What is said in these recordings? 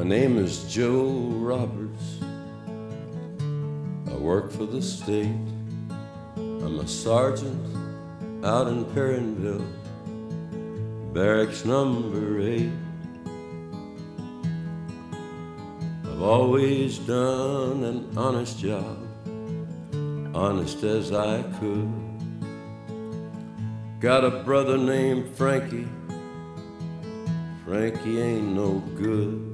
My name is Joe Roberts. I work for the state. I'm a sergeant out in Perrineville, barracks number 8. I've always done an honest job, honest as I could. Got a brother named Frankie. Frankie ain't no good.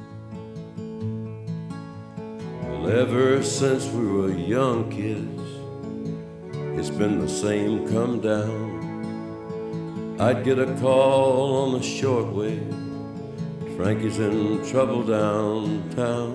Well, ever since we were young kids, it's been the same come down. I'd get a call on the shortwave, Frankie's in trouble downtown.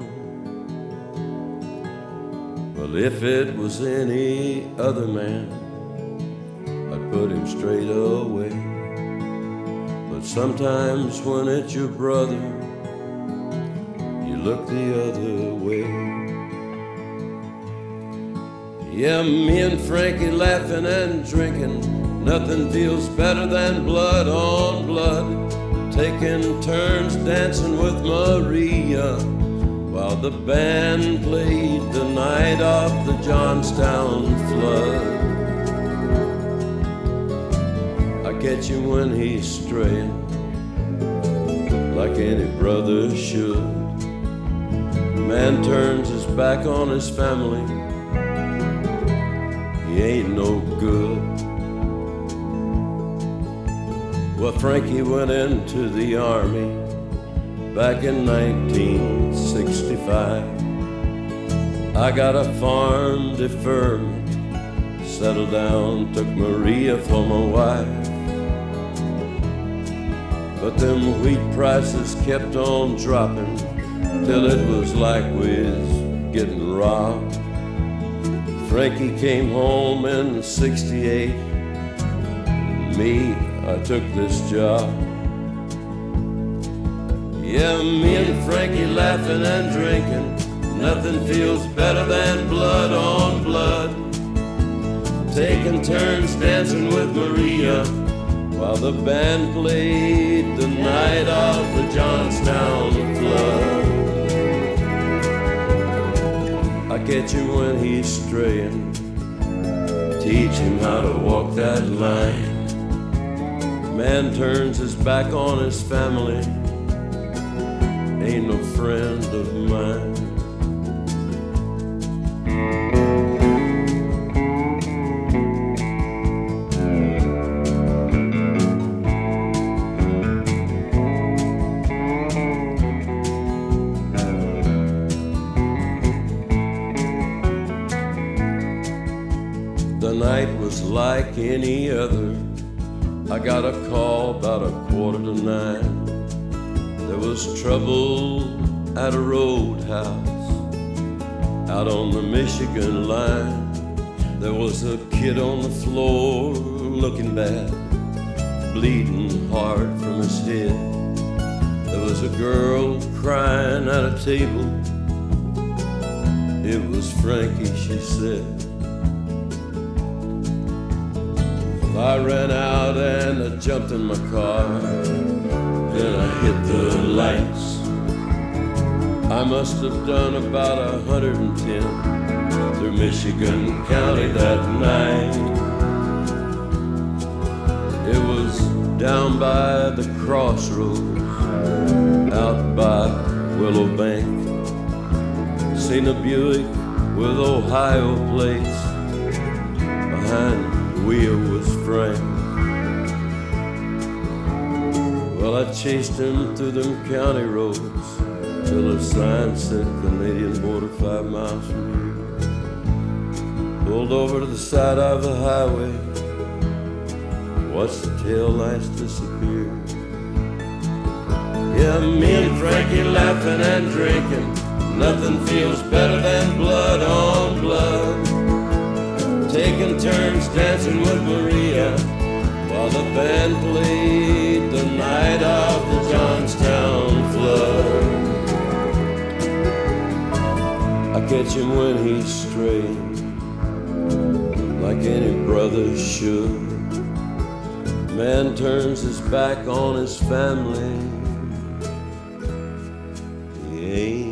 Well, if it was any other man, I'd put him straight away. But sometimes when it's your brother, you look the other way. Yeah, me and Frankie laughing and drinking, nothing feels better than blood on blood. Taking turns dancing with Maria while the band played the night of the Johnstown flood. I catch him when he's straying, like any brother should. Man turns his back on his family, he ain't no good. Well, Frankie went into the army back in 1965. I got a farm deferment, settled down, took Maria for my wife. But them wheat prices kept on dropping till it was like we was getting robbed. Frankie came home in '68. Me, I took this job. Yeah, me and Frankie laughing and drinking, nothing feels better than blood on blood. Taking turns dancing with Maria while the band played the night of the Johnstown flood. I catch him when he's straying, teach him how to walk that line. Man turns his back on his family, ain't no friend of mine. The night was like any other. I got a call about 8:45. There was trouble at a roadhouse out on the Michigan line. There was a kid on the floor looking bad, bleeding hard from his head. There was a girl crying at a table. It was Frankie, she said. I ran out and I jumped in my car, then I hit the lights. I must have done about 110 through Michigan County that night. It was down by the crossroads, out by Willow Bank. Seen a Buick with Ohio plates, behind wheel was Frank. Well, I chased him through them county roads till a sign said Canadian border 5 miles from here. Pulled over to the side of the highway, watched the tail lights disappear. Yeah, me and Frankie laughing and drinking, nothing feels better than blood on blood. Taking turns dancing with Maria while the band played the night of the Johnstown flood. I catch him when he's straying, like any brother should. Man turns his back on his family, he came.